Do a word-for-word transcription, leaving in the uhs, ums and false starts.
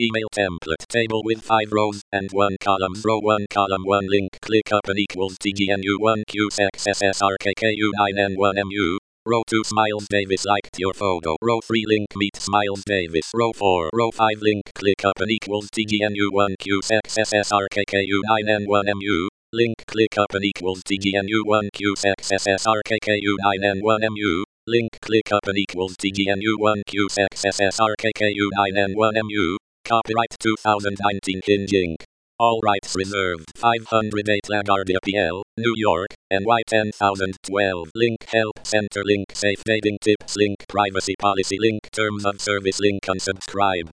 Email template table with five rows and one column. Row one column one link. Click open equals T G N U one Q X S S R K K U nine N one M U. Row two Smiles Davis liked your photo. Row three link meet Smiles Davis. Row four. Row five link click open equals T G N U one Q X S S R K K U nine N one M U. Link click open equals T G N U one Q X S S R K K U nine N one M U. Link click open equals T G N U one Q X S S R K K U nine N one M U. Copyright two thousand nineteen Hinge Incorporated. All rights reserved. five oh eight LaGuardia P L, New York, N Y ten thousand twelve. Link help center link safe dating tips link privacy policy link terms of service link unsubscribe.